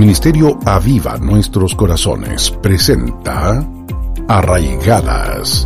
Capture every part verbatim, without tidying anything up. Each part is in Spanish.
Ministerio Aviva Nuestros Corazones presenta Arraigadas.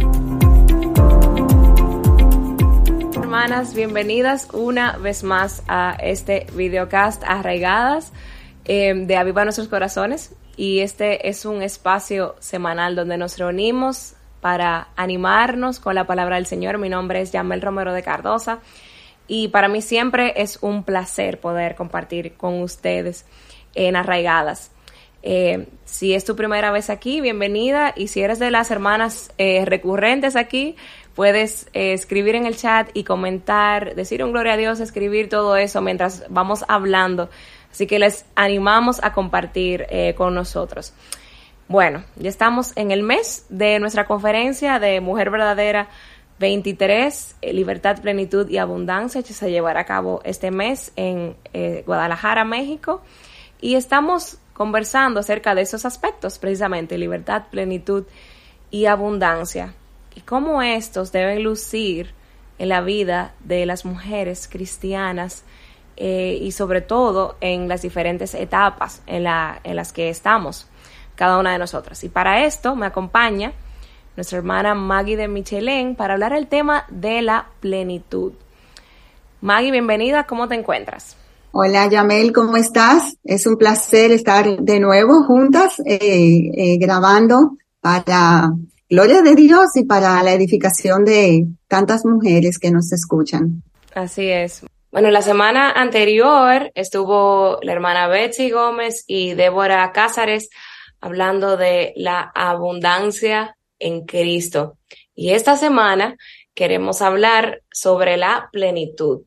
Hermanas, bienvenidas una vez más a este videocast Arraigadas eh, de Aviva Nuestros Corazones. Y este es un espacio semanal donde nos reunimos para animarnos con la palabra del Señor. Mi nombre es Yamel Romero de Cardosa y para mí siempre es un placer poder compartir con ustedes en Arraigadas. Eh, si es tu primera vez aquí, bienvenida, y si eres de las hermanas eh, recurrentes aquí, puedes eh, escribir en el chat y comentar, decir un gloria a Dios, escribir todo eso mientras vamos hablando. Así que les animamos a compartir eh, con nosotros. Bueno, ya estamos en el mes de nuestra conferencia de Mujer Verdadera veintitrés, eh, Libertad, Plenitud y Abundancia, que se llevará a cabo este mes en eh, Guadalajara, México. Y estamos conversando acerca de esos aspectos, precisamente, libertad, plenitud y abundancia. Y cómo estos deben lucir en la vida de las mujeres cristianas, eh, y sobre todo en las diferentes etapas en, la, en las que estamos cada una de nosotras. Y para esto me acompaña nuestra hermana Maggie de Michelén para hablar el tema de la plenitud. Maggie, bienvenida, ¿cómo te encuentras? Hola Yamel, ¿cómo estás? Es un placer estar de nuevo juntas eh, eh, grabando para gloria de Dios y para la edificación de tantas mujeres que nos escuchan. Así es. Bueno, la semana anterior estuvo la hermana Betsy Gómez y Débora Cázares hablando de la abundancia en Cristo. Y esta semana queremos hablar sobre la plenitud.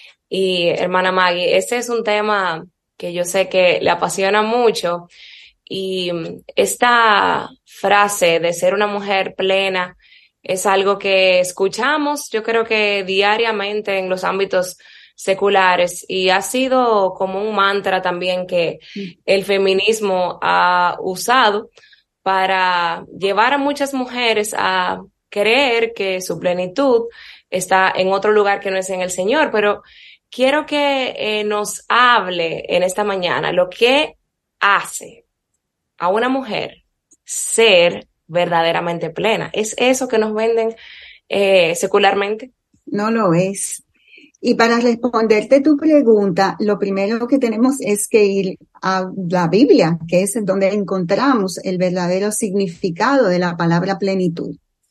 Y hermana Maggie, este es un tema que yo sé que le apasiona mucho, y esta frase de ser una mujer plena es algo que escuchamos, yo creo que diariamente en los ámbitos seculares, y ha sido como un mantra también que el feminismo ha usado para llevar a muchas mujeres a creer que su plenitud está en otro lugar que no es en el Señor. Pero quiero que eh, nos hable en esta mañana lo que hace a una mujer ser verdaderamente plena. ¿Es eso que nos venden eh, secularmente? No lo es. Y para responderte tu pregunta, lo primero que tenemos es que ir a la Biblia, que es donde encontramos el verdadero significado de la palabra plenitud.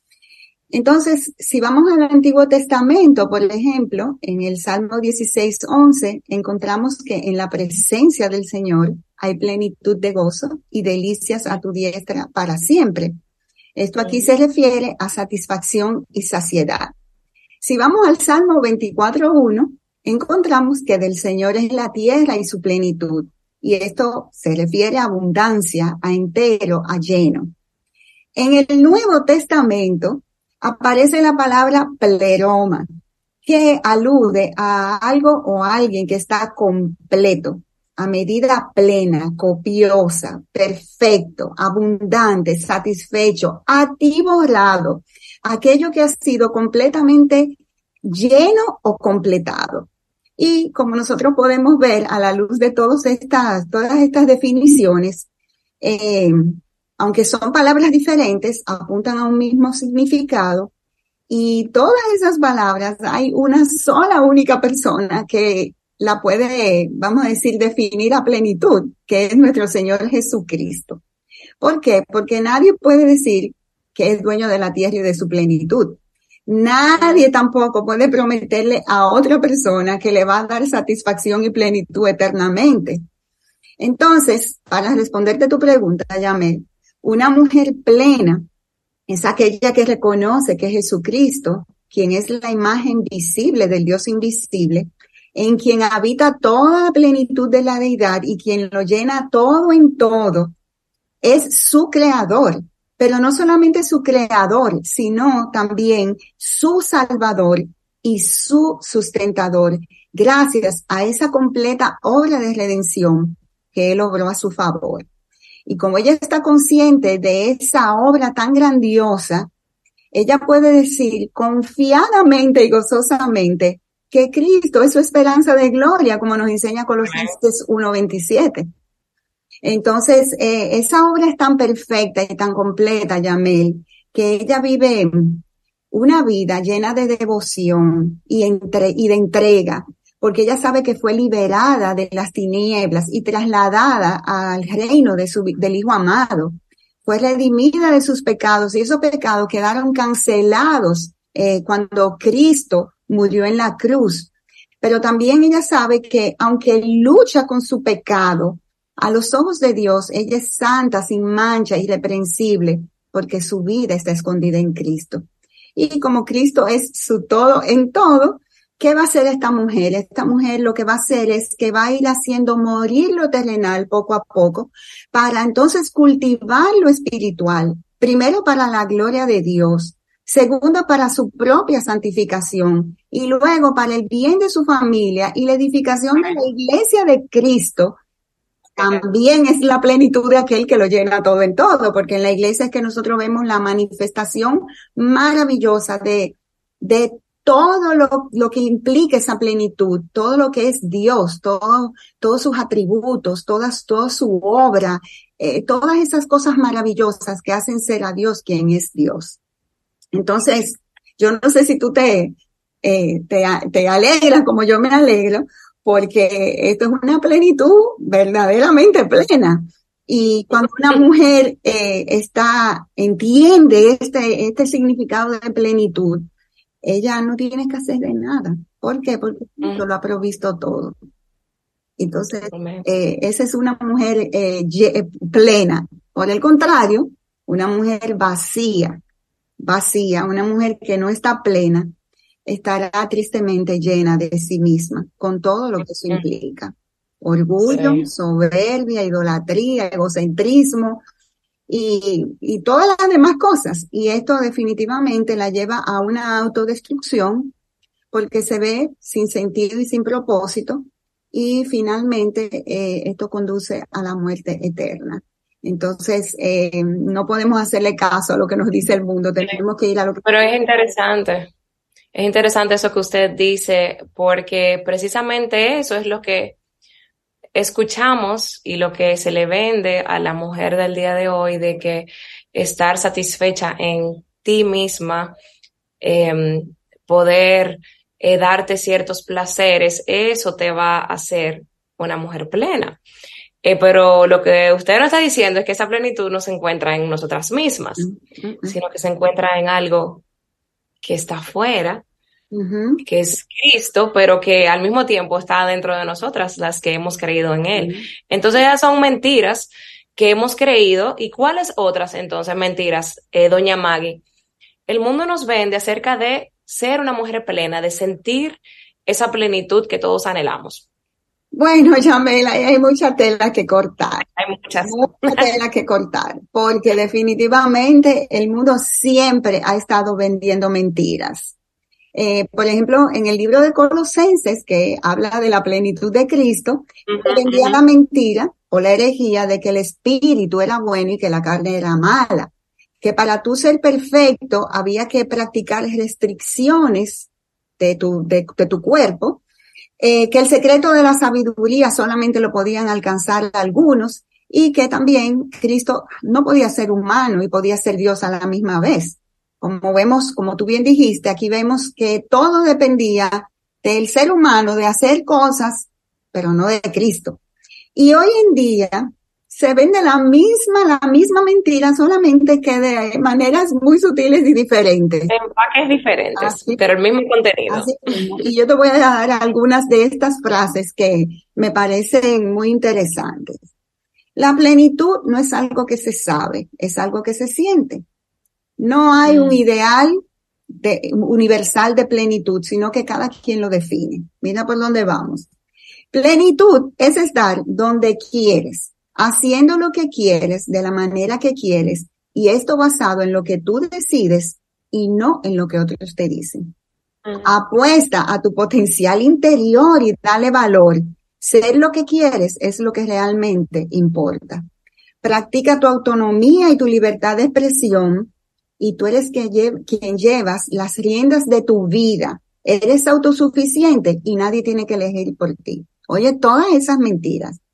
Entonces, si vamos al Antiguo Testamento, por ejemplo, en el Salmo dieciséis once, encontramos que en la presencia del Señor hay plenitud de gozo y delicias a tu diestra para siempre. Esto aquí se refiere a satisfacción y saciedad. Si vamos al Salmo veinticuatro uno, encontramos que del Señor es la tierra y su plenitud. Y esto se refiere a abundancia, a entero, a lleno. En el Nuevo Testamento aparece la palabra pleroma, que alude a algo o a alguien que está completo, a medida plena, copiosa, perfecto, abundante, satisfecho, atiborrado, aquello que ha sido completamente lleno o completado. Y como nosotros podemos ver a la luz de todas estas, todas estas definiciones, eh, aunque son palabras diferentes, apuntan a un mismo significado, y todas esas palabras hay una sola única persona que la puede, vamos a decir, definir a plenitud, que es nuestro Señor Jesucristo. ¿Por qué? Porque nadie puede decir que es dueño de la tierra y de su plenitud. Nadie tampoco puede prometerle a otra persona que le va a dar satisfacción y plenitud eternamente. Entonces, para responderte tu pregunta, Yamel, una mujer plena es aquella que reconoce que Jesucristo, quien es la imagen visible del Dios invisible, en quien habita toda la plenitud de la deidad y quien lo llena todo en todo, es su creador. Pero no solamente su creador, sino también su salvador y su sustentador, gracias a esa completa obra de redención que él obró a su favor. Y como ella está consciente de esa obra tan grandiosa, ella puede decir confiadamente y gozosamente que Cristo es su esperanza de gloria, como nos enseña Colosenses uno veintisiete. Entonces, eh, esa obra es tan perfecta y tan completa, Yamel, que ella vive una vida llena de devoción y, entre, y de entrega, porque ella sabe que fue liberada de las tinieblas y trasladada al reino de su, del Hijo amado. Fue redimida de sus pecados y esos pecados quedaron cancelados eh, cuando Cristo murió en la cruz. Pero también ella sabe que aunque lucha con su pecado, a los ojos de Dios ella es santa, sin mancha, irreprensible, porque su vida está escondida en Cristo. Y como Cristo es su todo en todo, ¿qué va a hacer esta mujer? Esta mujer lo que va a hacer es que va a ir haciendo morir lo terrenal poco a poco para entonces cultivar lo espiritual. Primero para la gloria de Dios, segundo para su propia santificación y luego para el bien de su familia y la edificación de la iglesia de Cristo. También es la plenitud de aquel que lo llena todo en todo, porque en la iglesia es que nosotros vemos la manifestación maravillosa de, de todo lo, lo que implica esa plenitud, todo lo que es Dios, todo, todos sus atributos, todas, toda su obra, eh, todas esas cosas maravillosas que hacen ser a Dios quien es Dios. Entonces, yo no sé si tú te, eh, te, te alegras como yo me alegro, porque esto es una plenitud verdaderamente plena. Y cuando una mujer eh, está, entiende este, este significado de plenitud, ella no tiene que hacer de nada. ¿Por qué? Porque Cristo lo ha provisto todo. Entonces, eh, esa es una mujer eh, plena. Por el contrario, una mujer vacía, vacía, una mujer que no está plena, estará tristemente llena de sí misma, con todo lo que eso implica. Orgullo, sí. Soberbia, idolatría, egocentrismo y, y todas las demás cosas. Y esto definitivamente la lleva a una autodestrucción porque se ve sin sentido y sin propósito y finalmente eh, esto conduce a la muerte eterna. Entonces, eh, no podemos hacerle caso a lo que nos dice el mundo, tenemos que ir a lo que... Pero es interesante. Es interesante eso que usted dice, porque precisamente eso es lo que escuchamos y lo que se le vende a la mujer del día de hoy, de que estar satisfecha en ti misma, eh, poder eh, darte ciertos placeres, eso te va a hacer una mujer plena. Eh, pero lo que usted nos está diciendo es que esa plenitud no se encuentra en nosotras mismas, mm-hmm. sino que se encuentra en algo que está afuera, uh-huh. que es Cristo, pero que al mismo tiempo está dentro de nosotras, las que hemos creído en Él. Uh-huh. Entonces esas son mentiras que hemos creído. ¿Y cuáles otras entonces mentiras, eh, doña Maggie? El mundo nos vende acerca de ser una mujer plena, de sentir esa plenitud que todos anhelamos. Bueno, Yamela, hay mucha tela que cortar. Hay muchas. Mucha tela que cortar, porque definitivamente el mundo siempre ha estado vendiendo mentiras. Eh, por ejemplo, en el libro de Colosenses, que habla de la plenitud de Cristo, uh-huh, se vendía uh-huh. la mentira o la herejía de que el espíritu era bueno y que la carne era mala. Que para tú ser perfecto había que practicar restricciones de tu, de, de tu cuerpo. Eh, que el secreto de la sabiduría solamente lo podían alcanzar algunos y que también Cristo no podía ser humano y podía ser Dios a la misma vez. Como vemos, como tú bien dijiste, aquí vemos que todo dependía del ser humano de hacer cosas, pero no de Cristo. Y hoy en día se vende la misma, la misma mentira, solamente que de maneras muy sutiles y diferentes. De empaques diferentes, así, pero el mismo contenido. Así mismo. Y yo te voy a dar algunas de estas frases que me parecen muy interesantes. La plenitud no es algo que se sabe, es algo que se siente. No hay mm. un ideal de, universal de plenitud, sino que cada quien lo define. Mira por dónde vamos. Plenitud es estar donde quieres, haciendo lo que quieres, de la manera que quieres, y esto basado en lo que tú decides y no en lo que otros te dicen. Uh-huh. Apuesta a tu potencial interior y dale valor. Ser lo que quieres es lo que realmente importa. Practica tu autonomía y tu libertad de expresión, y tú eres quien, lle- quien llevas las riendas de tu vida. Eres autosuficiente y nadie tiene que elegir por ti. Oye, todas esas mentiras.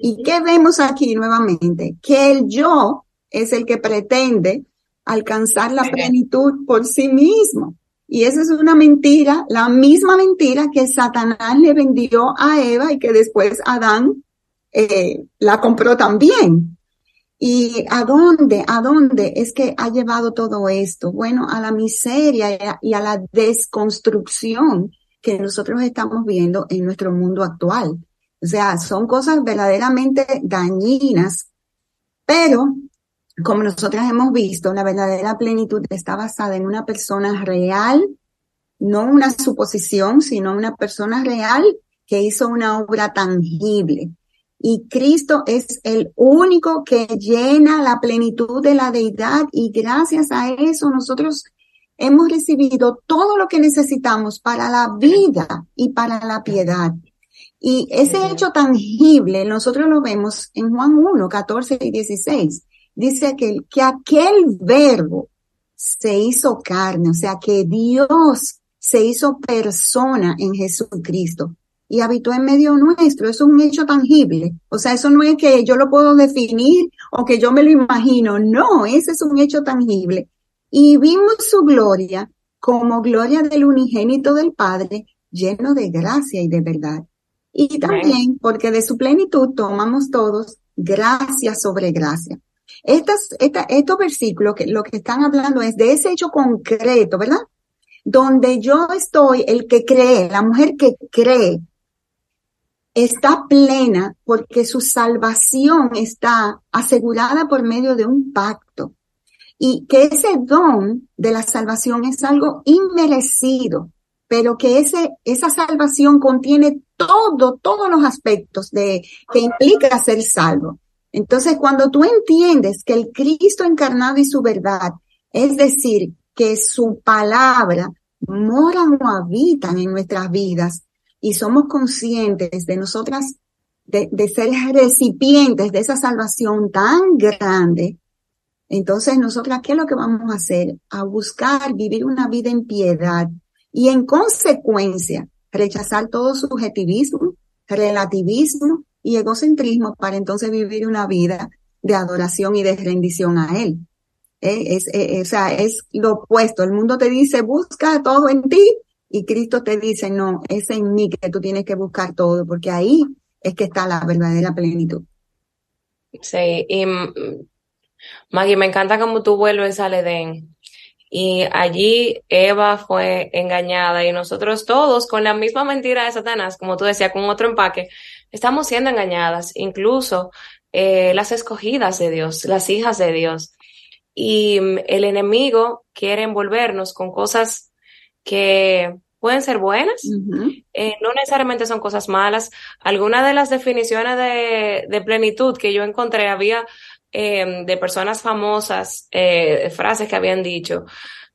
¿Y qué vemos aquí nuevamente? Que el yo es el que pretende alcanzar la plenitud por sí mismo. Y esa es una mentira, la misma mentira que Satanás le vendió a Eva y que después Adán eh, la compró también. ¿Y a dónde? ¿A dónde es que ha llevado todo esto? Bueno, a la miseria y a, y a la desconstrucción que nosotros estamos viendo en nuestro mundo actual. O sea, son cosas verdaderamente dañinas, pero como nosotras hemos visto, la verdadera plenitud está basada en una persona real, no una suposición, sino una persona real que hizo una obra tangible. Y Cristo es el único que llena la plenitud de la deidad, y gracias a eso nosotros hemos recibido todo lo que necesitamos para la vida y para la piedad. Y ese hecho tangible nosotros lo vemos en Juan uno, catorce y dieciséis. Dice que, que aquel verbo se hizo carne, o sea que Dios se hizo persona en Jesucristo y habitó en medio nuestro. Eso es un hecho tangible. O sea, eso no es que yo lo puedo definir o que yo me lo imagino. No, ese es un hecho tangible. Y vimos su gloria como gloria del unigénito del Padre, lleno de gracia y de verdad. Y también porque de su plenitud tomamos todos gracia sobre gracia. Estas, esta, estos versículos que lo que están hablando es de ese hecho concreto, ¿verdad? Donde yo estoy, el que cree, la mujer que cree, está plena porque su salvación está asegurada por medio de un pacto. Y que ese don de la salvación es algo inmerecido, pero que ese, esa salvación contiene todo, todos los aspectos de, que implica ser salvo. Entonces, cuando tú entiendes que el Cristo encarnado y su verdad, es decir, que su palabra moran o habitan en nuestras vidas y somos conscientes de nosotras, de, de ser recipientes de esa salvación tan grande, entonces nosotras, ¿qué es lo que vamos a hacer? A buscar vivir una vida en piedad y en consecuencia rechazar todo subjetivismo, relativismo y egocentrismo para entonces vivir una vida de adoración y de rendición a Él. Eh, es, eh, o sea, es lo opuesto. El mundo te dice, busca todo en ti, y Cristo te dice, no, es en mí que tú tienes que buscar todo, porque ahí es que está la verdadera plenitud. Sí, y Maggie, me encanta cómo tú vuelves al Edén. Y allí Eva fue engañada y nosotros todos con la misma mentira de Satanás, como tú decías, con otro empaque, estamos siendo engañadas, incluso eh, las escogidas de Dios, las hijas de Dios. Y um, el enemigo quiere envolvernos con cosas que pueden ser buenas, uh-huh. eh, no necesariamente son cosas malas. Algunas de las definiciones de, de plenitud que yo encontré había eh, de personas famosas, eh, frases que habían dicho,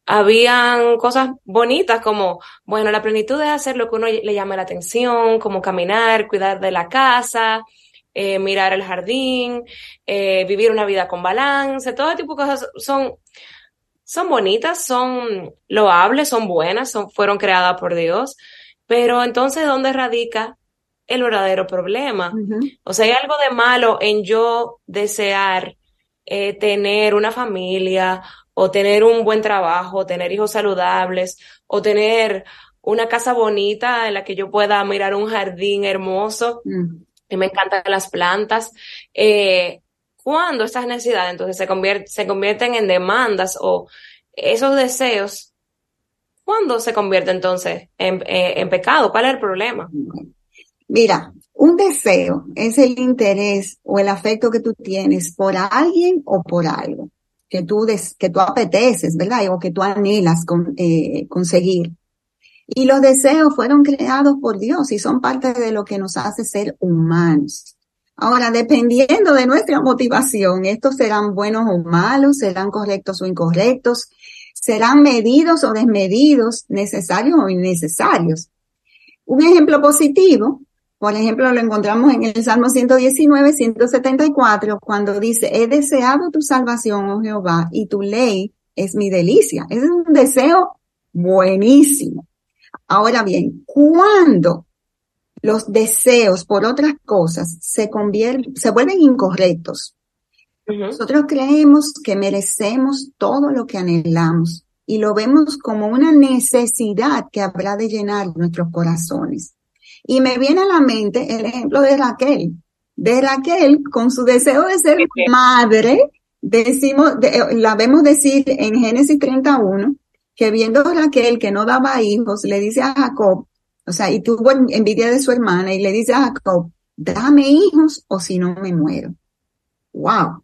habían cosas bonitas como, bueno, la plenitud es hacer lo que uno le llame la atención, como caminar, cuidar de la casa, eh, mirar el jardín, eh, vivir una vida con balance, todo tipo de cosas son, son bonitas, son loables, son buenas, son, fueron creadas por Dios, pero entonces, ¿dónde radica el verdadero problema? Uh-huh. O sea, hay algo de malo en yo desear eh, tener una familia, o tener un buen trabajo, o tener hijos saludables, o tener una casa bonita en la que yo pueda mirar un jardín hermoso, uh-huh. y me encantan las plantas. Eh, cuando estas necesidades entonces se, conviert, se convierten en demandas o esos deseos, ¿cuándo se convierte entonces en, en, en pecado? ¿Cuál es el problema? Mira, un deseo es el interés o el afecto que tú tienes por alguien o por algo que tú, des, que tú apeteces, ¿verdad? O que tú anhelas con, eh, conseguir. Y los deseos fueron creados por Dios y son parte de lo que nos hace ser humanos. Ahora, dependiendo de nuestra motivación, estos serán buenos o malos, serán correctos o incorrectos, serán medidos o desmedidos, necesarios o innecesarios. Un ejemplo positivo, por ejemplo, lo encontramos en el Salmo ciento diecinueve, ciento setenta y cuatro, cuando dice, he deseado tu salvación, oh Jehová, y tu ley es mi delicia. Ese es un deseo buenísimo. Ahora bien, ¿cuándo los deseos por otras cosas se convierten, se vuelven incorrectos. Uh-huh. Nosotros creemos que merecemos todo lo que anhelamos y lo vemos como una necesidad que habrá de llenar nuestros corazones. Y me viene a la mente el ejemplo de Raquel. De Raquel, con su deseo de ser madre, decimos, de, la vemos decir en Génesis treinta y uno, que viendo a Raquel que no daba hijos, le dice a Jacob, o sea, y tuvo envidia de su hermana, y le dice a Jacob, dame hijos o si no me muero. ¡Wow!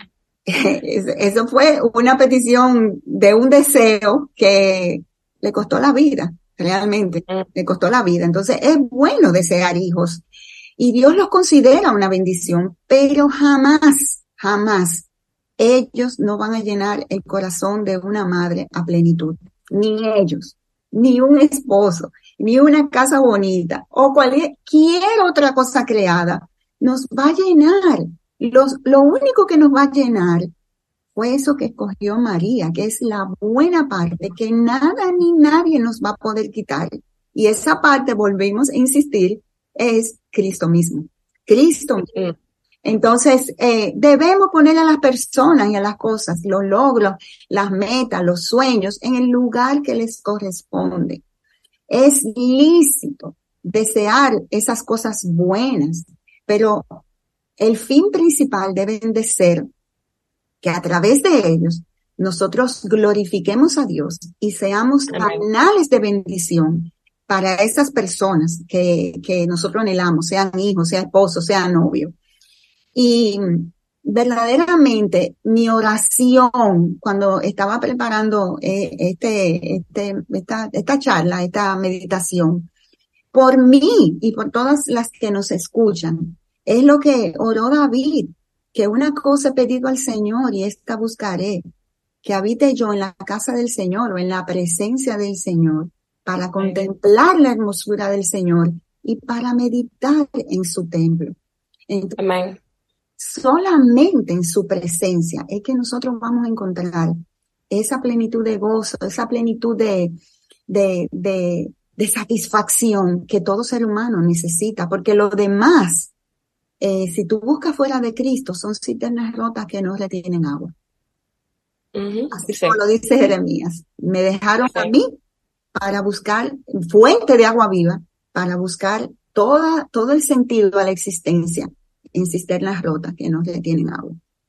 Eso fue una petición de un deseo que le costó la vida, realmente, le costó la vida. Entonces, es bueno desear hijos. Y Dios los considera una bendición, pero jamás, jamás ellos no van a llenar el corazón de una madre a plenitud. Ni ellos, ni un esposo, ni una casa bonita, o cualquier otra cosa creada, nos va a llenar. Los, lo único que nos va a llenar fue eso que escogió María, que es la buena parte, que nada ni nadie nos va a poder quitar. Y esa parte, volvemos a insistir, es Cristo mismo. Cristo mismo. Entonces, eh, debemos poner a las personas y a las cosas, los logros, las metas, los sueños, en el lugar que les corresponde. Es lícito desear esas cosas buenas, pero el fin principal deben de ser que a través de ellos nosotros glorifiquemos a Dios y seamos canales de bendición para esas personas que, que nosotros anhelamos, sean hijos, sean esposos, sean novios. Y verdaderamente mi oración cuando estaba preparando eh, este, este, esta, esta charla, esta meditación, por mí y por todas las que nos escuchan, es lo que oró David, que una cosa he pedido al Señor y esta buscaré, que habite yo en la casa del Señor o en la presencia del Señor, para contemplar la hermosura del Señor y para meditar en su templo. Entonces, Amén. Solamente en su presencia es que nosotros vamos a encontrar esa plenitud de gozo, esa plenitud de, de, de, de satisfacción que todo ser humano necesita, porque lo demás, eh, si tú buscas fuera de Cristo, son cisternas rotas que no retienen agua. Uh-huh, Así sí. como lo dice Jeremías. Me dejaron sí. a mí para buscar fuente de agua viva, para buscar toda, todo el sentido a la existencia en cisternas rotas que no retienen agua.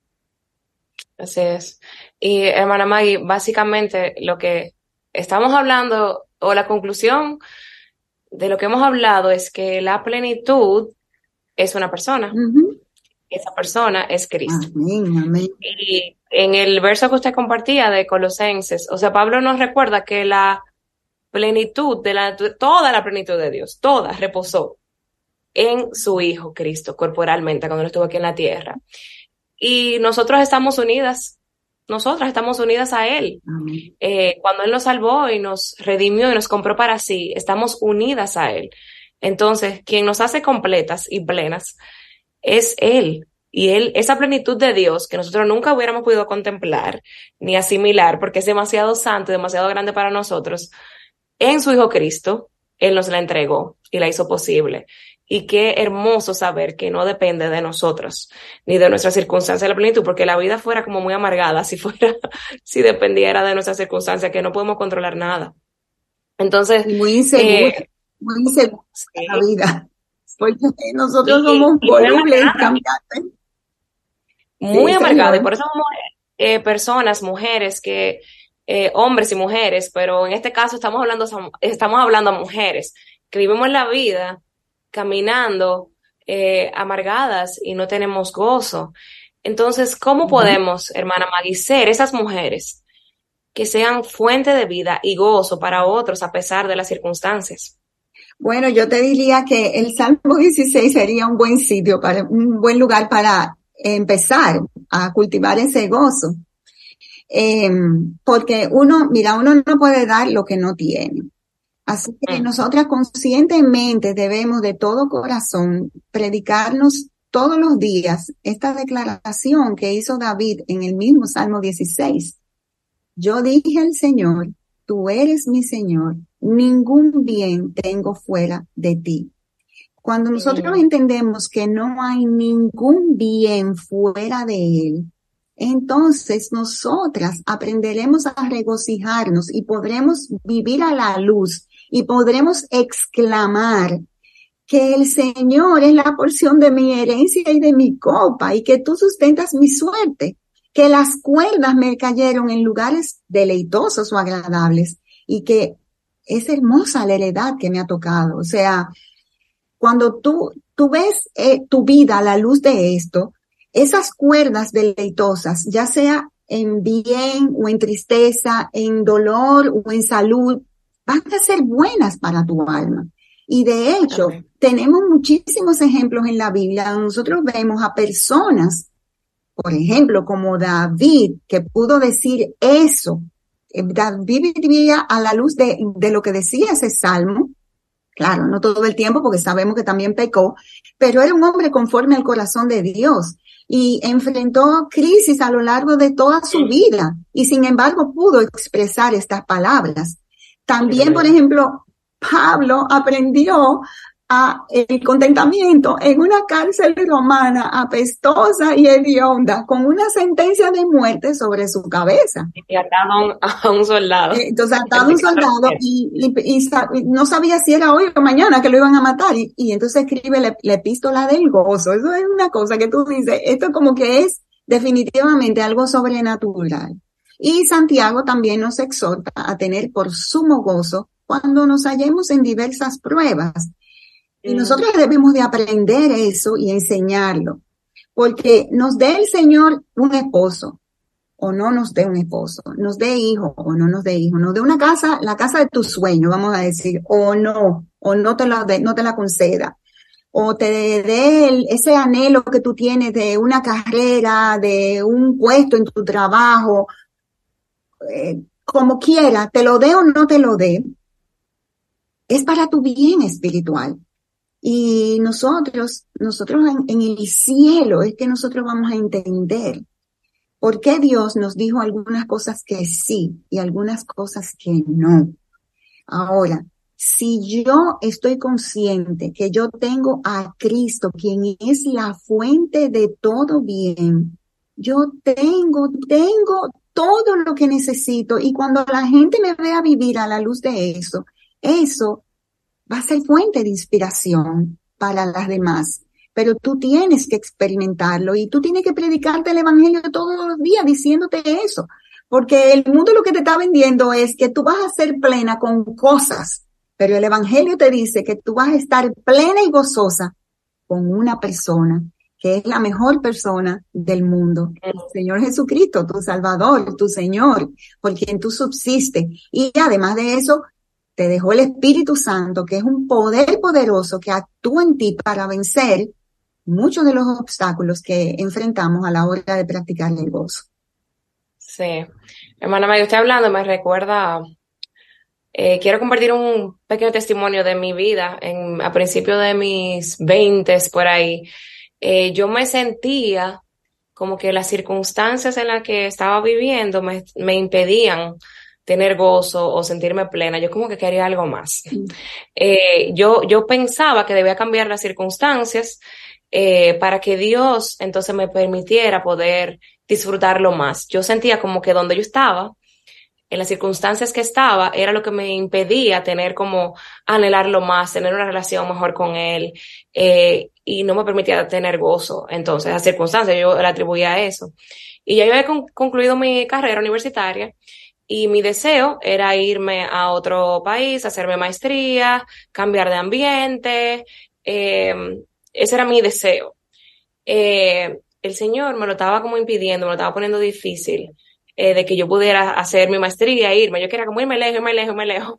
Así es. Y hermana Maggie, básicamente lo que estamos hablando, o la conclusión de lo que hemos hablado, es que la plenitud es una persona. Uh-huh. Esa persona es Cristo. Amén, amén. Y en el verso que usted compartía de Colosenses, o sea, Pablo nos recuerda que la plenitud de la, toda la plenitud de Dios, toda reposó en su Hijo Cristo, corporalmente, cuando él estuvo aquí en la tierra. Y nosotros estamos unidas, nosotras estamos unidas a Él. Uh-huh. Eh, cuando Él nos salvó y nos redimió y nos compró para sí, estamos unidas a Él. Entonces, quien nos hace completas y plenas es Él. Y Él, esa plenitud de Dios que nosotros nunca hubiéramos podido contemplar ni asimilar, porque es demasiado santo, demasiado grande para nosotros, en su Hijo Cristo, Él nos la entregó y la hizo posible. Y qué hermoso saber que no depende de nosotros, ni de nuestras circunstancias de la plenitud, porque la vida fuera como muy amargada si fuera, si dependiera de nuestras circunstancias, que no podemos controlar nada. Entonces, muy insegura, eh, muy insegura sí. la vida, porque nosotros y, somos volubles y cambiantes. Muy sí, amargada, y por eso somos eh, personas, mujeres, que eh, hombres y mujeres, pero en este caso estamos hablando, estamos hablando a mujeres, que vivimos la vida caminando eh, amargadas y no tenemos gozo. Entonces, ¿cómo podemos, hermana Maggie, ser esas mujeres que sean fuente de vida y gozo para otros a pesar de las circunstancias? Bueno, yo te diría que el Salmo dieciséis sería un buen sitio, para un buen lugar para empezar a cultivar ese gozo. Eh, porque uno, mira, uno no puede dar lo que no tiene. Así que nosotras conscientemente debemos de todo corazón predicarnos todos los días esta declaración que hizo David en el mismo Salmo dieciséis. Yo dije al Señor, tú eres mi Señor, ningún bien tengo fuera de ti. Cuando nosotros Mm. entendemos que no hay ningún bien fuera de Él, entonces nosotras aprenderemos a regocijarnos y podremos vivir a la luz y podremos exclamar que el Señor es la porción de mi herencia y de mi copa y que tú sustentas mi suerte, que las cuerdas me cayeron en lugares deleitosos o agradables y que es hermosa la heredad que me ha tocado. O sea, cuando tú, tú ves eh, tu vida a la luz de esto, esas cuerdas deleitosas, ya sea en bien o en tristeza, en dolor o en salud, van a ser buenas para tu alma. Y de hecho, Okay. tenemos muchísimos ejemplos en la Biblia donde nosotros vemos a personas, por ejemplo, como David, que pudo decir eso. David vivía a la luz de, de lo que decía ese salmo. Claro, no todo el tiempo porque sabemos que también pecó, pero era un hombre conforme al corazón de Dios y enfrentó crisis a lo largo de toda su vida y sin embargo pudo expresar estas palabras. También, por ejemplo, Pablo aprendió a el contentamiento en una cárcel romana apestosa y hedionda con una sentencia de muerte sobre su cabeza. Y atado a un, a un soldado. Entonces atado a un soldado y, y, y, y no sabía si era hoy o mañana que lo iban a matar y, y entonces escribe la, la epístola del gozo. Eso es una cosa que tú dices, esto como que es definitivamente algo sobrenatural. Y Santiago también nos exhorta a tener por sumo gozo cuando nos hallemos en diversas pruebas. Y nosotros debemos de aprender eso y enseñarlo, porque nos dé el Señor un esposo o no nos dé un esposo, nos dé hijo o no nos dé hijo, nos dé una casa, la casa de tus sueños, vamos a decir, o no, o no te la, de, no te la conceda, o te dé el, ese anhelo que tú tienes de una carrera, de un puesto en tu trabajo, eh, como quiera, te lo dé o no te lo dé, es para tu bien espiritual. Y nosotros, nosotros en, en el cielo es que nosotros vamos a entender por qué Dios nos dijo algunas cosas que sí y algunas cosas que no. Ahora, si yo estoy consciente que yo tengo a Cristo, quien es la fuente de todo bien, yo tengo, tengo todo lo que necesito y cuando la gente me vea vivir a la luz de eso, eso va a ser fuente de inspiración para las demás. Pero tú tienes que experimentarlo y tú tienes que predicarte el evangelio todos los días diciéndote eso. Porque el mundo lo que te está vendiendo es que tú vas a ser plena con cosas, pero el evangelio te dice que tú vas a estar plena y gozosa con una persona que es la mejor persona del mundo. El Señor Jesucristo, tu Salvador, tu Señor, por quien tú subsistes. Y además de eso, te dejó el Espíritu Santo, que es un poder poderoso que actúa en ti para vencer muchos de los obstáculos que enfrentamos a la hora de practicar el gozo. Sí. Hermana María, usted hablando me recuerda, eh, quiero compartir un pequeño testimonio de mi vida. En, a principios de mis veintes, por ahí, eh, yo me sentía como que las circunstancias en las que estaba viviendo me, me impedían tener gozo o sentirme plena. Yo como que quería algo más. Mm. Eh, yo, yo pensaba que debía cambiar las circunstancias eh, para que Dios entonces me permitiera poder disfrutarlo más. Yo sentía como que donde yo estaba, en las circunstancias que estaba, era lo que me impedía tener como anhelarlo más, tener una relación mejor con Él, eh, y no me permitía tener gozo. Entonces, las circunstancias yo le atribuía a eso. Y ya yo había con, concluido mi carrera universitaria y mi deseo era irme a otro país, hacerme maestría, cambiar de ambiente. Eh, ese era mi deseo. Eh, el Señor me lo estaba como impidiendo, me lo estaba poniendo difícil, eh, de que yo pudiera hacer mi maestría e irme. Yo quería como irme lejos, irme lejos, irme lejos.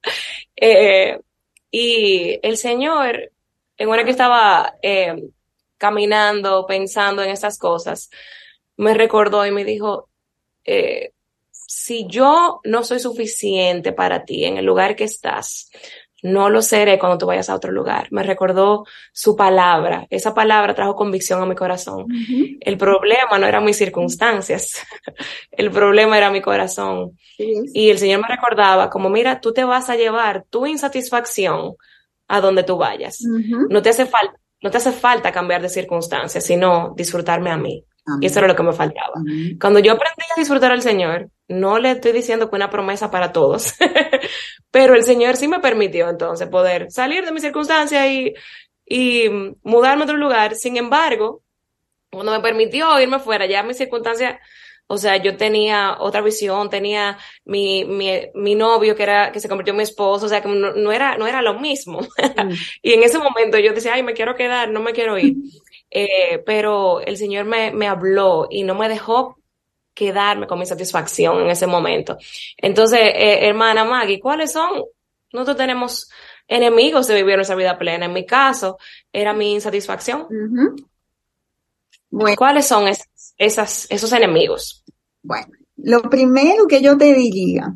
eh, y el Señor, en hora que estaba eh, caminando, pensando en estas cosas, me recordó y me dijo, eh, si yo no soy suficiente para ti en el lugar que estás, no lo seré cuando tú vayas a otro lugar. Me recordó su palabra. Esa palabra trajo convicción a mi corazón. Uh-huh. El problema no eran mis circunstancias. El problema era mi corazón. Yes. Y el Señor me recordaba como, mira, tú te vas a llevar tu insatisfacción a donde tú vayas. Uh-huh. No te hace falta, no te hace falta cambiar de circunstancias, sino disfrutarme a mí. Amén. Y eso era lo que me faltaba. Amén. Cuando yo aprendí a disfrutar al Señor, no le estoy diciendo que una promesa para todos, pero el Señor sí me permitió entonces poder salir de mis circunstancias y, y mudarme a otro lugar. Sin embargo, cuando me permitió irme fuera, ya mis circunstancias, o sea, yo tenía otra visión, tenía mi, mi, mi novio que era, que se convirtió en mi esposo, o sea, que no, no era, no era lo mismo. Mm. Y en ese momento yo decía, ay, me quiero quedar, no me quiero ir. Eh, pero el Señor me, me habló y no me dejó quedarme con mi satisfacción en ese momento. Entonces, eh, hermana Maggie, ¿cuáles son? Nosotros tenemos enemigos de vivir nuestra vida plena. En mi caso, era mi insatisfacción. Uh-huh. Bueno. ¿Cuáles son esas, esas, esos enemigos? Bueno, lo primero que yo te diría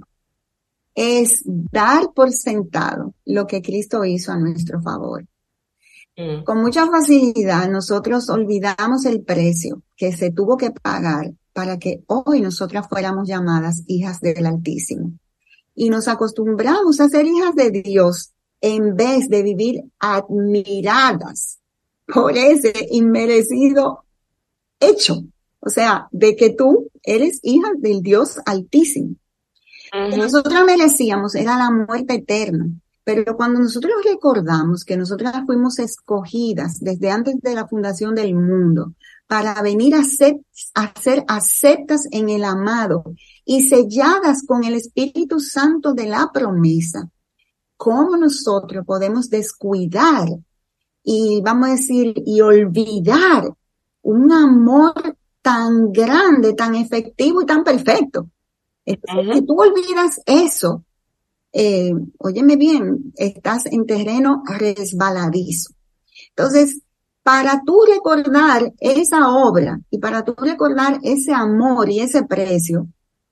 es dar por sentado lo que Cristo hizo a nuestro favor. Mm. Con mucha facilidad nosotros olvidamos el precio que se tuvo que pagar para que hoy nosotras fuéramos llamadas hijas del Altísimo. Y nos acostumbramos a ser hijas de Dios en vez de vivir admiradas por ese inmerecido hecho. O sea, de que tú eres hija del Dios Altísimo. Uh-huh. Que nosotras merecíamos era la muerte eterna. Pero cuando nosotros recordamos que nosotras fuimos escogidas desde antes de la fundación del mundo para venir a ser, a ser aceptas en el amado y selladas con el Espíritu Santo de la promesa, ¿cómo nosotros podemos descuidar y vamos a decir, y olvidar un amor tan grande, tan efectivo y tan perfecto? Entonces, uh-huh. Si tú olvidas eso, eh, óyeme bien, estás en terreno resbaladizo. Entonces, para tú recordar esa obra y para tú recordar ese amor y ese precio,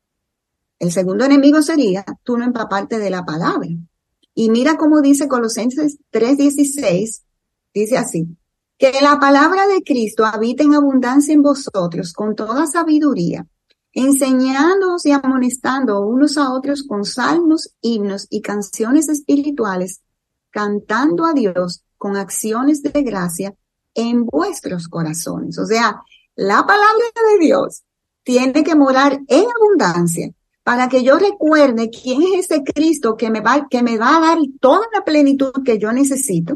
el segundo enemigo sería tú no empaparte de la palabra. Y mira cómo dice Colosenses tres dieciséis, dice así, que la palabra de Cristo habita en abundancia en vosotros con toda sabiduría, enseñándoos y amonestando unos a otros con salmos, himnos y canciones espirituales, cantando a Dios con acciones de gracia en vuestros corazones. O sea, la palabra de Dios tiene que morar en abundancia para que yo recuerde quién es ese Cristo que me va, que me va a dar toda la plenitud que yo necesito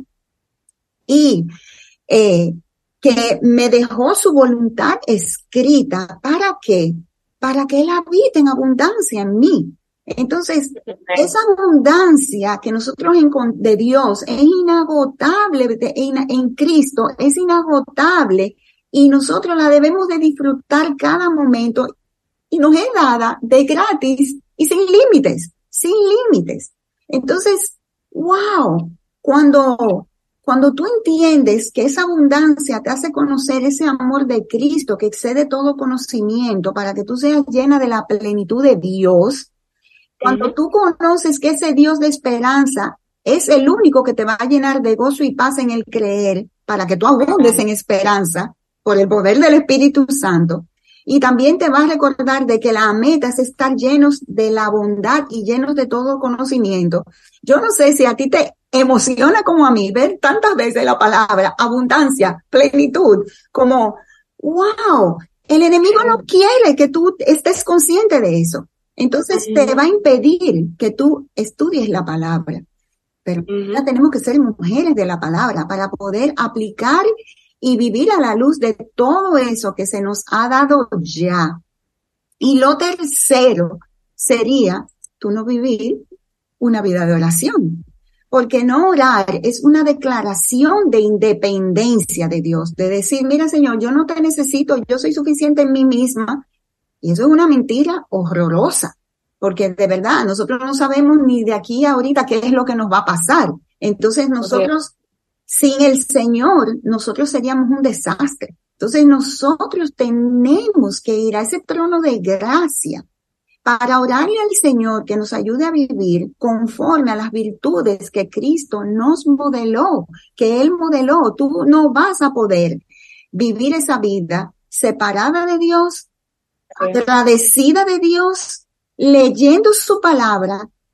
y eh, que me dejó su voluntad escrita. ¿Para qué? Para que Él habite en abundancia en mí. Entonces, esa abundancia que nosotros de Dios es inagotable en Cristo, es inagotable y nosotros la debemos de disfrutar cada momento y nos es dada de gratis y sin límites, sin límites. Entonces, wow, cuando, cuando tú entiendes que esa abundancia te hace conocer ese amor de Cristo que excede todo conocimiento para que tú seas llena de la plenitud de Dios, cuando tú conoces que ese Dios de esperanza es el único que te va a llenar de gozo y paz en el creer, para que tú abundes en esperanza por el poder del Espíritu Santo, y también te va a recordar de que la meta es estar llenos de la bondad y llenos de todo conocimiento. Yo no sé si a ti te emociona como a mí ver tantas veces la palabra abundancia, plenitud, como, wow, el enemigo no quiere que tú estés consciente de eso. Entonces te va a impedir que tú estudies la palabra. Pero uh-huh. ya tenemos que ser mujeres de la palabra para poder aplicar y vivir a la luz de todo eso que se nos ha dado ya. Y lo tercero sería tú no vivir una vida de oración. Porque no orar es una declaración de independencia de Dios, de decir, mira Señor, yo no te necesito, yo soy suficiente en mí misma. Y eso es una mentira horrorosa, porque de verdad nosotros no sabemos ni de aquí a ahorita qué es lo que nos va a pasar. Entonces nosotros, okay. sin el Señor, nosotros seríamos un desastre. Entonces nosotros tenemos que ir a ese trono de gracia para orarle al Señor que nos ayude a vivir conforme a las virtudes que Cristo nos modeló, que Él modeló. Tú no vas a poder vivir esa vida separada de Dios, agradecida de Dios, leyendo su palabra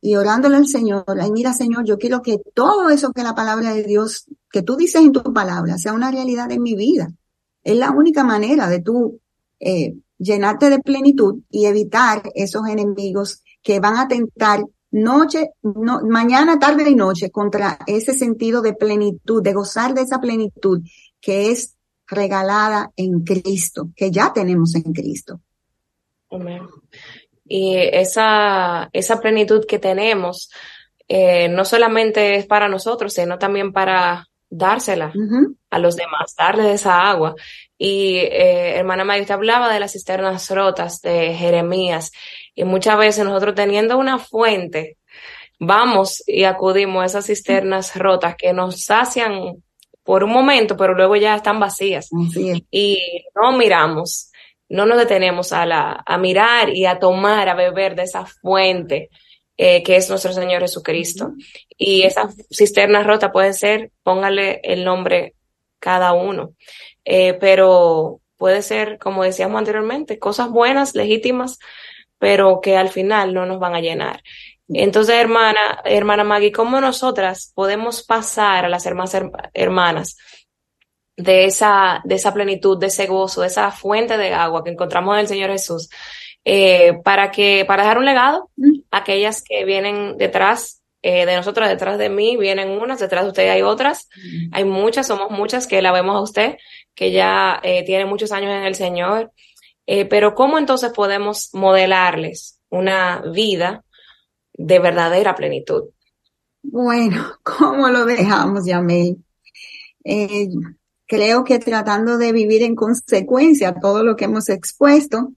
y orándole al Señor, ay, mira, Señor, yo quiero que todo eso que la palabra de Dios, que tú dices en tu palabra, sea una realidad en mi vida. Es la única manera de tú eh, llenarte de plenitud y evitar esos enemigos que van a tentar noche, no, mañana, tarde y noche contra ese sentido de plenitud, de gozar de esa plenitud que es regalada en Cristo, que ya tenemos en Cristo. Amén. Y esa, esa plenitud que tenemos, eh, no solamente es para nosotros, sino también para dársela uh-huh. a los demás, darle esa agua. Y eh, hermana Maggie, usted hablaba de las cisternas rotas de Jeremías, y muchas veces nosotros teniendo una fuente, vamos y acudimos a esas cisternas rotas que nos sacian por un momento, pero luego ya están vacías. Sí. Y no miramos, no nos detenemos a, la, a mirar y a tomar, a beber de esa fuente eh, que es nuestro Señor Jesucristo. Uh-huh. Y esas cisternas rotas pueden ser, póngale el nombre cada uno, eh, pero puede ser, como decíamos anteriormente, cosas buenas, legítimas, pero que al final no nos van a llenar. Entonces, hermana, hermana Maggie, ¿cómo nosotras podemos pasar a las hermanas, hermanas de esa, de esa plenitud, de ese gozo, de esa fuente de agua que encontramos en el Señor Jesús, eh, para que, para dejar un legado a aquellas que vienen detrás eh, de nosotros, detrás de mí, vienen unas, detrás de usted hay otras, hay muchas, somos muchas que la vemos a usted, que ya eh, tiene muchos años en el Señor, eh, pero ¿cómo entonces podemos modelarles una vida de verdadera plenitud? Bueno, ¿cómo lo dejamos, Yamel? Eh, creo que tratando de vivir en consecuencia todo lo que hemos expuesto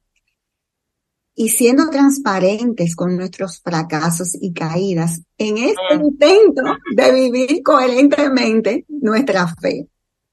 y siendo transparentes con nuestros fracasos y caídas en este mm. intento de vivir coherentemente nuestra fe.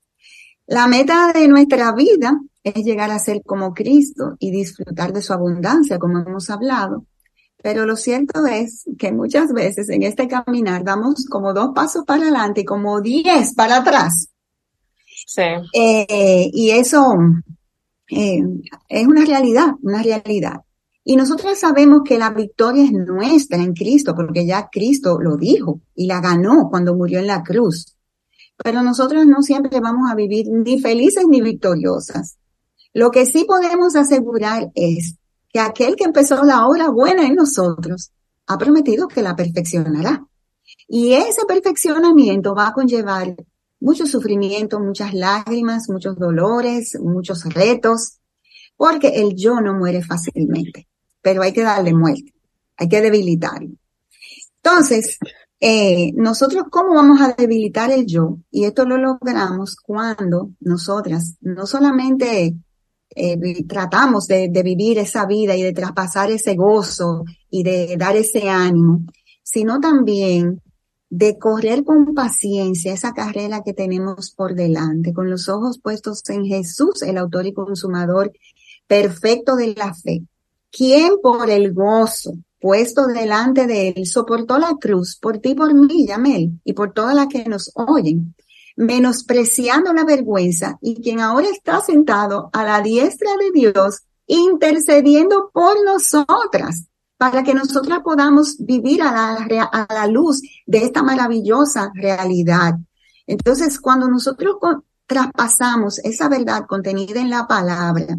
La meta de nuestra vida es llegar a ser como Cristo y disfrutar de su abundancia, como hemos hablado. Pero lo cierto es que muchas veces en este caminar damos como dos pasos para adelante y como diez para atrás. Sí. Eh, y eso eh, es una realidad, una realidad. Y nosotros sabemos que la victoria es nuestra en Cristo, porque ya Cristo lo dijo y la ganó cuando murió en la cruz. Pero nosotros no siempre vamos a vivir ni felices ni victoriosas. Lo que sí podemos asegurar es que aquel que empezó la obra buena en nosotros ha prometido que la perfeccionará. Y ese perfeccionamiento va a conllevar mucho sufrimiento, muchas lágrimas, muchos dolores, muchos retos, porque el yo no muere fácilmente, pero hay que darle muerte, hay que debilitarlo. Entonces, eh, nosotros, ¿cómo vamos a debilitar el yo? Y esto lo logramos cuando nosotras no solamente Eh, tratamos de, de vivir esa vida y de traspasar ese gozo y de dar ese ánimo, sino también de correr con paciencia esa carrera que tenemos por delante, con los ojos puestos en Jesús, el autor y consumador perfecto de la fe, quien por el gozo puesto delante de él soportó la cruz por ti, por mí, Yamel, y por todas las que nos oyen, menospreciando la vergüenza, y quien ahora está sentado a la diestra de Dios, intercediendo por nosotras, para que nosotras podamos vivir a la, a la luz de esta maravillosa realidad. Entonces, cuando nosotros con, traspasamos esa verdad contenida en la palabra,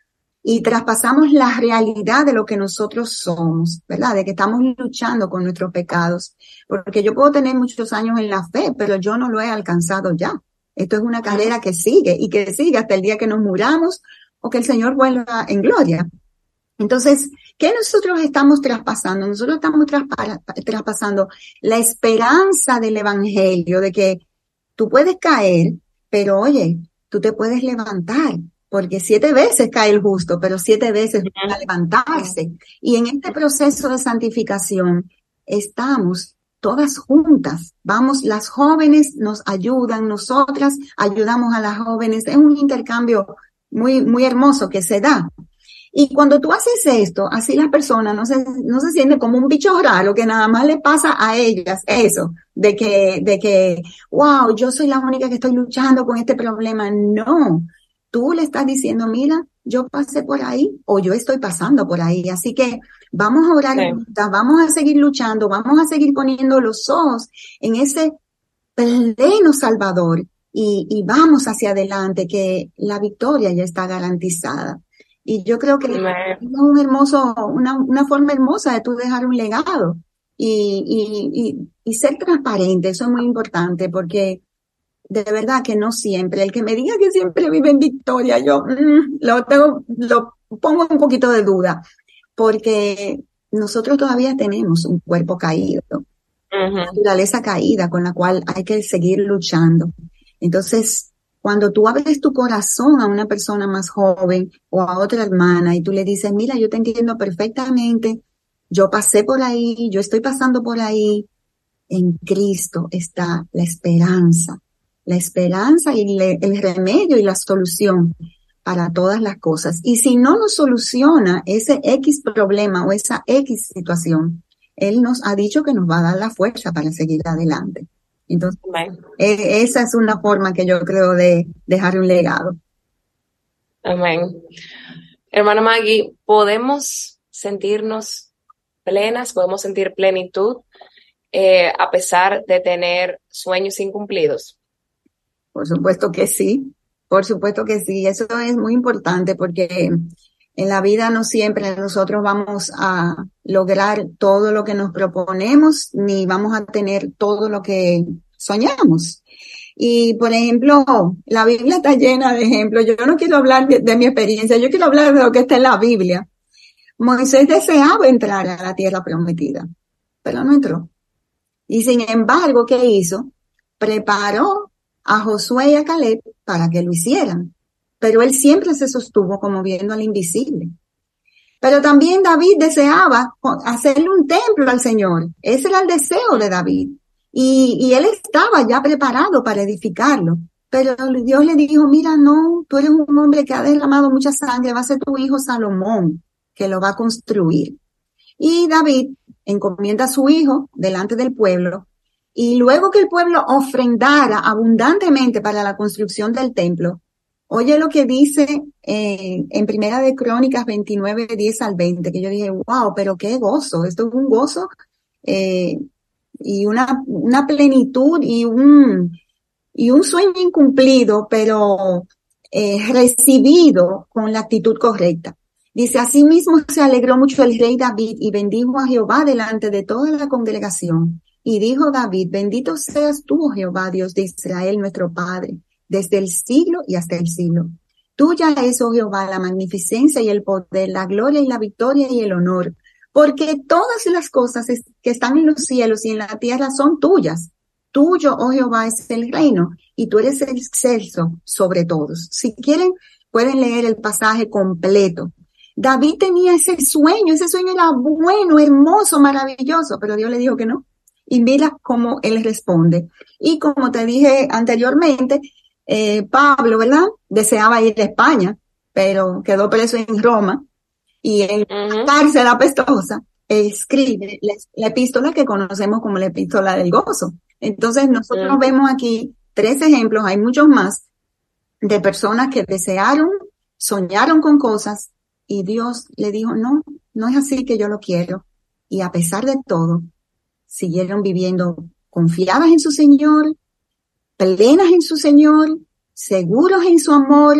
y traspasamos la realidad de lo que nosotros somos, ¿verdad? De que estamos luchando con nuestros pecados. Porque yo puedo tener muchos años en la fe, pero yo no lo he alcanzado ya. Esto es una carrera que sigue y que sigue hasta el día que nos muramos o que el Señor vuelva en gloria. Entonces, ¿qué nosotros estamos traspasando? Nosotros estamos traspa- traspasando la esperanza del evangelio, de que tú puedes caer, pero oye, tú te puedes levantar. Porque siete veces cae el justo, pero siete veces va a levantarse. Y en este proceso de santificación estamos todas juntas. Vamos, las jóvenes nos ayudan, nosotras ayudamos a las jóvenes. Es un intercambio muy, muy hermoso que se da. Y cuando tú haces esto, así las personas no se, no se sienten como un bicho raro que nada más le pasa a ellas eso, de que, de que, wow, yo soy la única que estoy luchando con este problema. No. tú le estás diciendo, mira, yo pasé por ahí o yo estoy pasando por ahí. Así que vamos a orar, sí. Vamos a seguir luchando, vamos a seguir poniendo los ojos en ese pleno Salvador y, y vamos hacia adelante, que la victoria ya está garantizada. Y yo creo que es un hermoso, una, una forma hermosa de tú dejar un legado y, y, y, y ser transparente. Eso es muy importante porque de verdad que no siempre. El que me diga que siempre vive en victoria, yo mm, lo tengo, lo pongo un poquito de duda, porque nosotros todavía tenemos un cuerpo caído, uh-huh. Una naturaleza caída con la cual hay que seguir luchando. Entonces, cuando tú abres tu corazón a una persona más joven o a otra hermana y tú le dices, mira, yo te entiendo perfectamente, yo pasé por ahí, yo estoy pasando por ahí, en Cristo está la esperanza. La esperanza y le, el remedio y la solución para todas las cosas. Y si no nos soluciona ese X problema o esa X situación, Él nos ha dicho que nos va a dar la fuerza para seguir adelante. Entonces, eh, esa es una forma que yo creo de dejar un legado. Amén. Hermana Maggie, ¿podemos sentirnos plenas, podemos sentir plenitud eh, a pesar de tener sueños incumplidos? Por supuesto que sí, por supuesto que sí. Eso es muy importante porque en la vida no siempre nosotros vamos a lograr todo lo que nos proponemos, ni vamos a tener todo lo que soñamos. Y, por ejemplo, la Biblia está llena de ejemplos. Yo no quiero hablar de, de mi experiencia, yo quiero hablar de lo que está en la Biblia. Moisés deseaba entrar a la tierra prometida, pero no entró. Y sin embargo, ¿qué hizo? Preparó a Josué y a Caleb para que lo hicieran. Pero él siempre se sostuvo como viendo al invisible. Pero también David deseaba hacerle un templo al Señor. Ese era el deseo de David. Y, y él estaba ya preparado para edificarlo. Pero Dios le dijo, mira, no, tú eres un hombre que ha derramado mucha sangre, va a ser tu hijo Salomón que lo va a construir. Y David encomienda a su hijo delante del pueblo. Y luego que el pueblo ofrendara abundantemente para la construcción del templo, oye lo que dice eh, en Primera de Crónicas veintinueve, diez al veinte, que yo dije, wow, pero qué gozo, esto es un gozo eh, y una, una plenitud y un, y un sueño incumplido, pero eh, recibido con la actitud correcta. Dice, asimismo se alegró mucho el rey David y bendijo a Jehová delante de toda la congregación. Y dijo David, bendito seas tú, Jehová, Dios de Israel, nuestro Padre, desde el siglo y hasta el siglo. Tuya es, oh Jehová, la magnificencia y el poder, la gloria y la victoria y el honor, porque todas las cosas que están en los cielos y en la tierra son tuyas. Tuyo, oh Jehová, es el reino, y tú eres el excelso sobre todos. Si quieren, pueden leer el pasaje completo. David tenía ese sueño, ese sueño era bueno, hermoso, maravilloso, pero Dios le dijo que no. Y mira cómo él responde. Y como te dije anteriormente, eh, Pablo, ¿verdad? Deseaba ir a España, pero quedó preso en Roma. Y en uh-huh. cárcel apestosa, escribe la, la epístola que conocemos como la epístola del gozo. Entonces nosotros uh-huh. vemos aquí tres ejemplos, hay muchos más, de personas que desearon, soñaron con cosas, y Dios le dijo, no, no es así que yo lo quiero. Y a pesar de todo, siguieron viviendo confiadas en su Señor, plenas en su Señor, seguros en su amor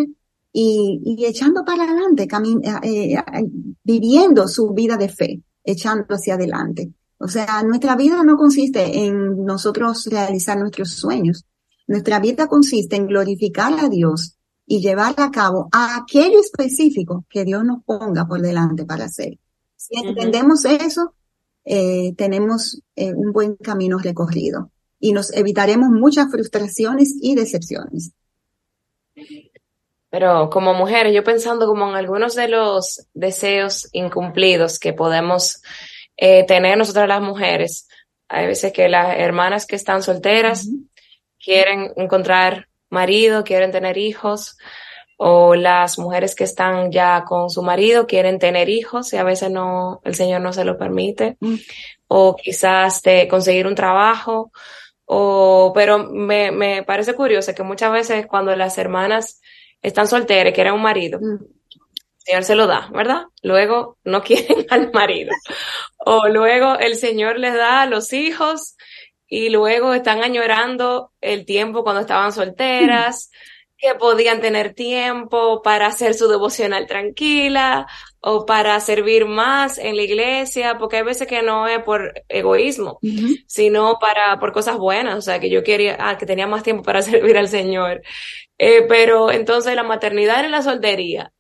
y, y echando para adelante, camin- eh, eh, viviendo su vida de fe, echando hacia adelante. O sea, nuestra vida no consiste en nosotros realizar nuestros sueños. Nuestra vida consiste en glorificar a Dios y llevar a cabo a aquello específico que Dios nos ponga por delante para hacer. Si entendemos uh-huh. eso, Eh, tenemos eh, un buen camino recorrido y nos evitaremos muchas frustraciones y decepciones. Pero como mujeres, yo pensando como en algunos de los deseos incumplidos que podemos eh, tener nosotras las mujeres, hay veces que las hermanas que están solteras uh-huh. quieren encontrar marido, quieren tener hijos, o las mujeres que están ya con su marido quieren tener hijos y a veces no, el Señor no se lo permite, mm. o quizás de conseguir un trabajo, o, pero me, me parece curioso que muchas veces cuando las hermanas están solteras, quieren un marido. Mm. El Señor se lo da, ¿verdad? Luego no quieren al marido. O luego el Señor les da a los hijos y luego están añorando el tiempo cuando estaban solteras, que podían tener tiempo para hacer su devocional tranquila o para servir más en la iglesia, porque hay veces que no es por egoísmo, Ujú. sino para por cosas buenas, o sea, que yo quería, ah, que tenía más tiempo para servir al Señor. Eh, pero entonces la maternidad y la soltería,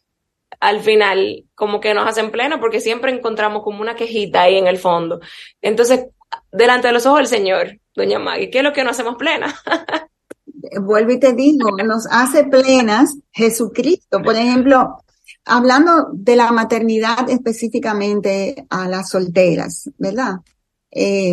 al final, como que nos hacen pleno, porque siempre encontramos como una quejita ahí en el fondo. Entonces, delante de los ojos del Señor, doña Maggie, ¿qué es lo que nos hacemos plena? Vuelvo y te digo, nos hace plenas Jesucristo. Por ejemplo, hablando de la maternidad específicamente a las solteras, ¿verdad? Eh,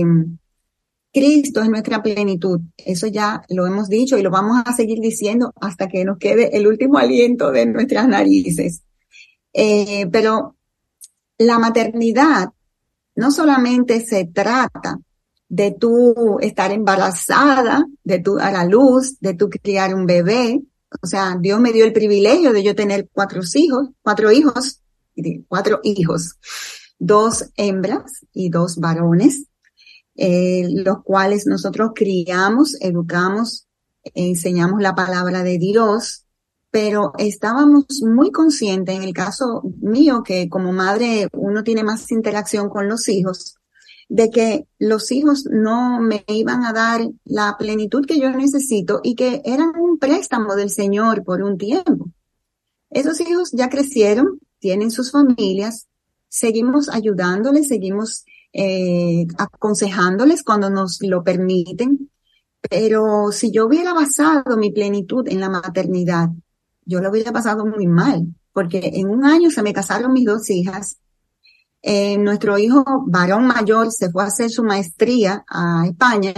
Cristo es nuestra plenitud. Eso ya lo hemos dicho y lo vamos a seguir diciendo hasta que nos quede el último aliento de nuestras narices. Eh, pero la maternidad no solamente se trata de tú estar embarazada, de tú dar a luz, de tú criar un bebé. O sea, Dios me dio el privilegio de yo tener cuatro hijos, cuatro hijos, cuatro hijos, dos hembras y dos varones, eh, los cuales nosotros criamos, educamos, enseñamos la palabra de Dios, pero estábamos muy conscientes, en el caso mío, que como madre uno tiene más interacción con los hijos, de que los hijos no me iban a dar la plenitud que yo necesito y que eran un préstamo del Señor por un tiempo. Esos hijos ya crecieron, tienen sus familias, seguimos ayudándoles, seguimos eh, aconsejándoles cuando nos lo permiten, pero si yo hubiera basado mi plenitud en la maternidad, yo lo hubiera pasado muy mal, porque en un año se me casaron mis dos hijas. Eh, nuestro hijo varón mayor se fue a hacer su maestría a España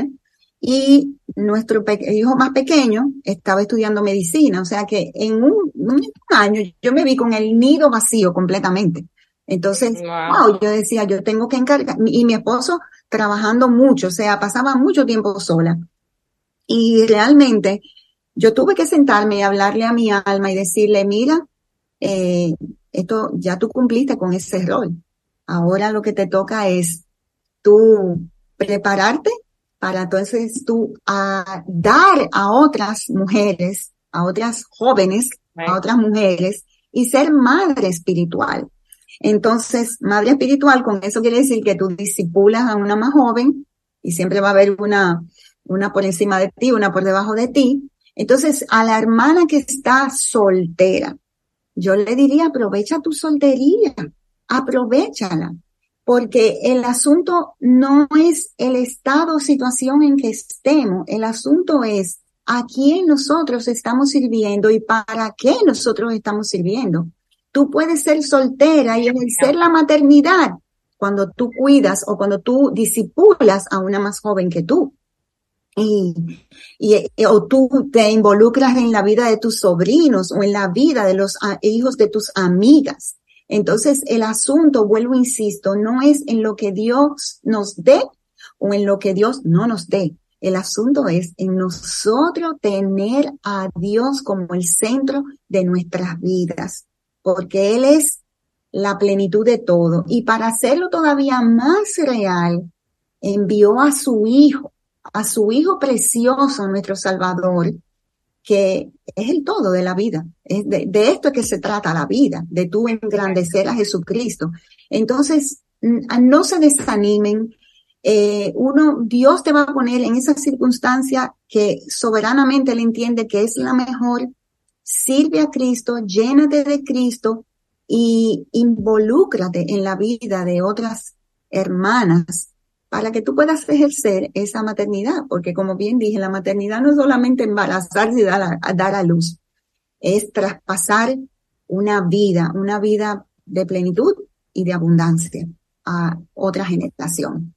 y nuestro pe- hijo más pequeño estaba estudiando medicina. O sea que en un, un año yo me vi con el nido vacío completamente. Entonces, Wow. wow, yo decía, yo tengo que encargar. Y mi esposo trabajando mucho, o sea, pasaba mucho tiempo sola. Y realmente yo tuve que sentarme y hablarle a mi alma y decirle, mira, eh, esto ya tú cumpliste con ese rol. Ahora lo que te toca es tú prepararte para entonces tú a dar a otras mujeres, a otras jóvenes, a otras mujeres y ser madre espiritual. Entonces, madre espiritual, con eso quiere decir que tú disipulas a una más joven y siempre va a haber una, una por encima de ti, una por debajo de ti. Entonces, a la hermana que está soltera, yo le diría, aprovecha tu soltería, aprovéchala, porque el asunto no es el estado o situación en que estemos, el asunto es a quién nosotros estamos sirviendo y para qué nosotros estamos sirviendo. Tú puedes ser soltera y ejercer la maternidad cuando tú cuidas o cuando tú disipulas a una más joven que tú. Y, y, o tú te involucras en la vida de tus sobrinos o en la vida de los a, hijos de tus amigas. Entonces el asunto, vuelvo, insisto, no es en lo que Dios nos dé o en lo que Dios no nos dé. El asunto es en nosotros tener a Dios como el centro de nuestras vidas, porque Él es la plenitud de todo. Y para hacerlo todavía más real, envió a su Hijo, a su Hijo precioso, nuestro Salvador, que es el todo de la vida. Es de, de esto es que se trata la vida, de tú engrandecer a Jesucristo. Entonces, no se desanimen. Eh, uno, Dios te va a poner en esa circunstancia que soberanamente Él entiende que es la mejor. Sirve a Cristo, llénate de Cristo y involúcrate en la vida de otras hermanas para que tú puedas ejercer esa maternidad, porque como bien dije, la maternidad no es solamente embarazarse y dar a, dar a luz, es traspasar una vida, una vida de plenitud y de abundancia a otra generación.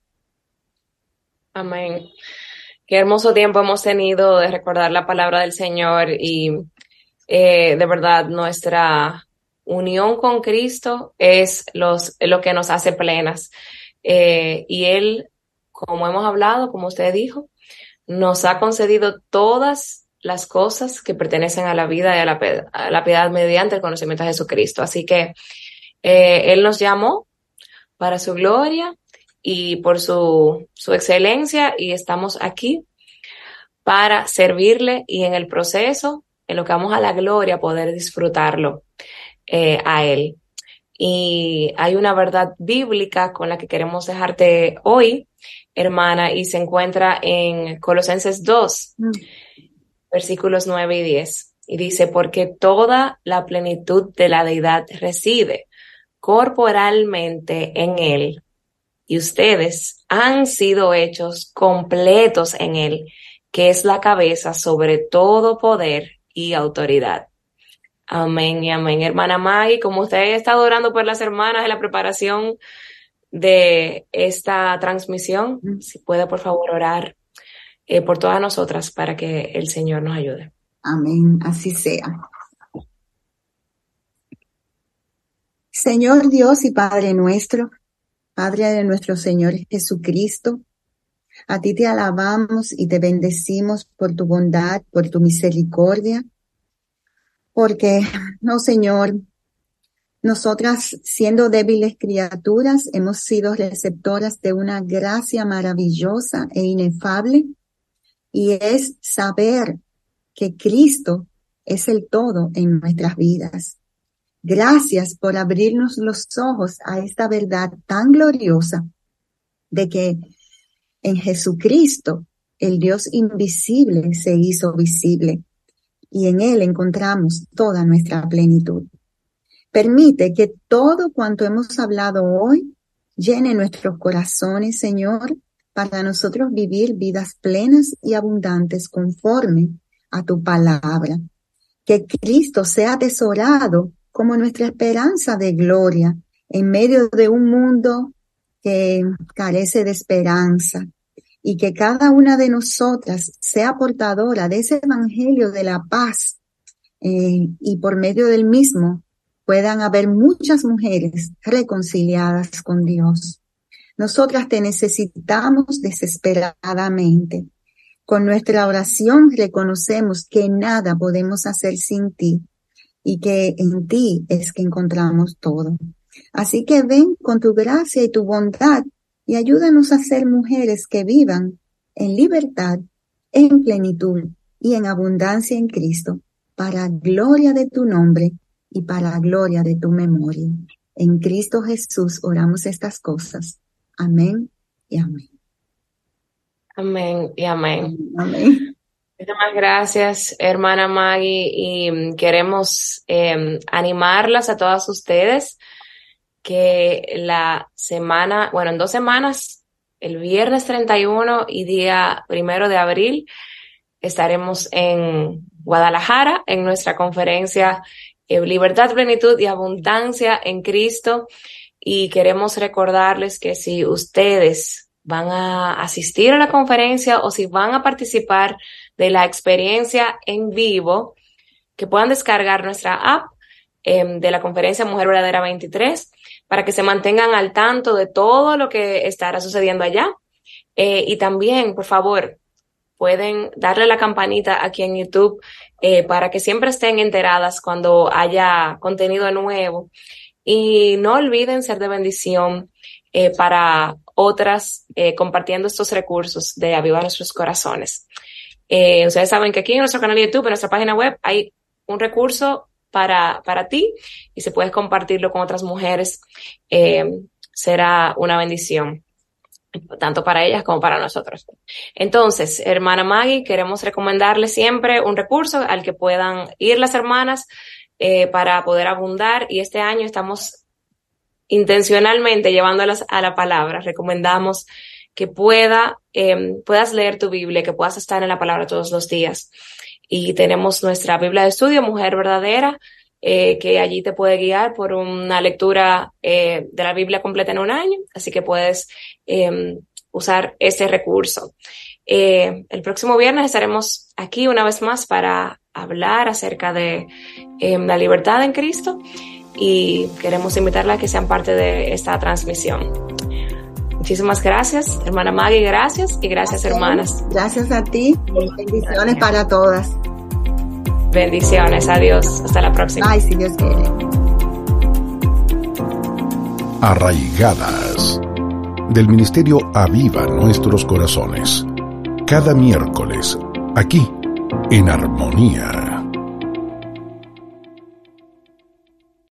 Amén. Qué hermoso tiempo hemos tenido de recordar la palabra del Señor y eh, de verdad nuestra unión con Cristo es los, lo que nos hace plenas. Eh, y Él, como hemos hablado, como usted dijo, nos ha concedido todas las cosas que pertenecen a la vida y a la, a la piedad mediante el conocimiento de Jesucristo. Así que eh, Él nos llamó para su gloria y por su, su excelencia, y estamos aquí para servirle y en el proceso, en lo que vamos a la gloria, poder disfrutarlo eh, a Él. Y hay una verdad bíblica con la que queremos dejarte hoy, hermana, y se encuentra en Colosenses dos, mm. versículos nueve y diez. Y dice, porque toda la plenitud de la deidad reside corporalmente en Él, y ustedes han sido hechos completos en Él, que es la cabeza sobre todo poder y autoridad. Amén y amén. Hermana Maggie, como usted ha estado orando por las hermanas en la preparación de esta transmisión, mm. si puede por favor orar eh, por todas nosotras para que el Señor nos ayude. Amén, así sea. Señor Dios y Padre nuestro, Padre de nuestro Señor Jesucristo, a ti te alabamos y te bendecimos por tu bondad, por tu misericordia, porque, no Señor, nosotras siendo débiles criaturas hemos sido receptoras de una gracia maravillosa e inefable, y es saber que Cristo es el todo en nuestras vidas. Gracias por abrirnos los ojos a esta verdad tan gloriosa de que en Jesucristo el Dios invisible se hizo visible y en Él encontramos toda nuestra plenitud. Permite que todo cuanto hemos hablado hoy llene nuestros corazones, Señor, para nosotros vivir vidas plenas y abundantes conforme a tu palabra. Que Cristo sea atesorado como nuestra esperanza de gloria en medio de un mundo que carece de esperanza, y que cada una de nosotras sea portadora de ese evangelio de la paz, eh, y por medio del mismo puedan haber muchas mujeres reconciliadas con Dios. Nosotras te necesitamos desesperadamente. Con nuestra oración reconocemos que nada podemos hacer sin ti, y que en ti es que encontramos todo. Así que ven con tu gracia y tu bondad y ayúdanos a ser mujeres que vivan en libertad, en plenitud y en abundancia en Cristo, para gloria de tu nombre y para gloria de tu memoria. En Cristo Jesús oramos estas cosas. Amén y amén. Amén y amén. Amén. Muchas gracias, hermana Maggie, y queremos eh, animarlas a todas ustedes que la semana, bueno, en dos semanas, el viernes treinta y uno y día primero de abril, estaremos en Guadalajara en nuestra conferencia eh, Libertad, Plenitud y Abundancia en Cristo, y queremos recordarles que si ustedes van a asistir a la conferencia o si van a participar de la experiencia en vivo, que puedan descargar nuestra app eh, de la conferencia Mujer Verdadera veintitrés para que se mantengan al tanto de todo lo que estará sucediendo allá. Eh, y también, por favor, pueden darle la campanita aquí en YouTube eh, para que siempre estén enteradas cuando haya contenido nuevo. Y no olviden ser de bendición eh, para otras, eh, compartiendo estos recursos de Aviva Nuestros Corazones. Eh, ustedes saben que aquí en nuestro canal de YouTube, en nuestra página web, hay un recurso para, para ti, y si puedes compartirlo con otras mujeres, eh, será una bendición, tanto para ellas como para nosotros. Entonces, hermana Maggie, queremos recomendarles siempre un recurso al que puedan ir las hermanas eh, para poder abundar, y este año estamos intencionalmente llevándolas a la palabra. Recomendamos que pueda, eh, puedas leer tu Biblia, que puedas estar en la palabra todos los días. Y tenemos nuestra Biblia de estudio, Mujer Verdadera, eh, que allí te puede guiar por una lectura eh, de la Biblia completa en un año. Así que puedes eh, usar ese recurso. Eh, el próximo viernes estaremos aquí una vez más para hablar acerca de eh, la libertad en Cristo, y queremos invitarla a que sean parte de esta transmisión. Muchísimas gracias, hermana Maggie, gracias, y gracias, hermanas. Gracias a ti, bendiciones para todas. Bendiciones, adiós, hasta la próxima. Bye, si Dios quiere. Arraigadas, del Ministerio Aviva Nuestros Corazones, cada miércoles, aquí, en Armonía.